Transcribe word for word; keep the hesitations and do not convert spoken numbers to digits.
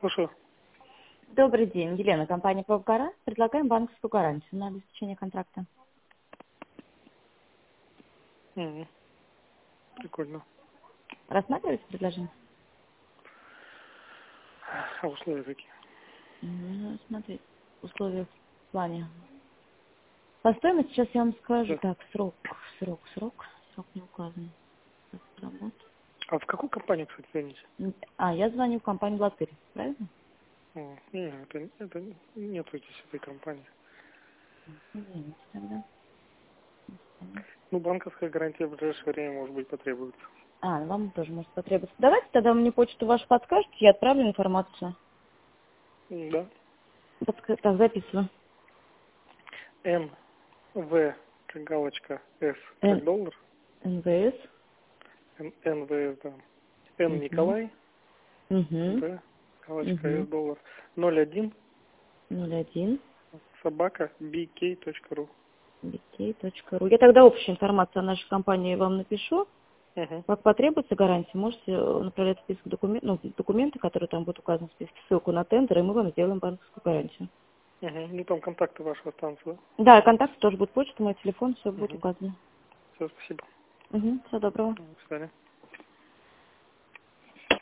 Слушаю. Добрый день, Елена, компания «Павгара». Предлагаем банковскую гарантию на обеспечение контракта. Мгм. Прикольно. Рассматриваете предложение? А условия какие? Ну, смотрите, условия в плане. По стоимости сейчас я вам скажу. Да. Так, срок, срок, срок, срок не указан. Так, работа. А в какую компанию, кстати, звоните? М, А, я звоню в компанию «Латырь», правильно? О, не, это, это нет здесь этой компании. Извините тогда. Ну, банковская гарантия в ближайшее время, может быть, потребуется. А, вам тоже может потребоваться. Давайте тогда мне почту вашу подскажете, я отправлю информацию. М, Да. Подска- Так, записываю. Н, В, как галочка, С, как Н- доллар. НВС. Н, Н, В, да. Н, Угу. Николай, Угу. В, галочка, С, Угу. доллар. ноль один, ноль один. собака, би кей точка ру. би кей точка ру. Я тогда общую информацию о нашей компании вам напишу. Угу. Как потребуется гарантия, можете э, направлять список документов, ну, документы, которые там будут указаны в списке, ссылку на тендер, и мы вам сделаем банковскую гарантию. Угу. Ну, там контакты ваши останутся, да? Да, контакты тоже будут, почта, мой телефон, все будет Угу. указано. Все, спасибо. Угу, всего доброго. До свидания.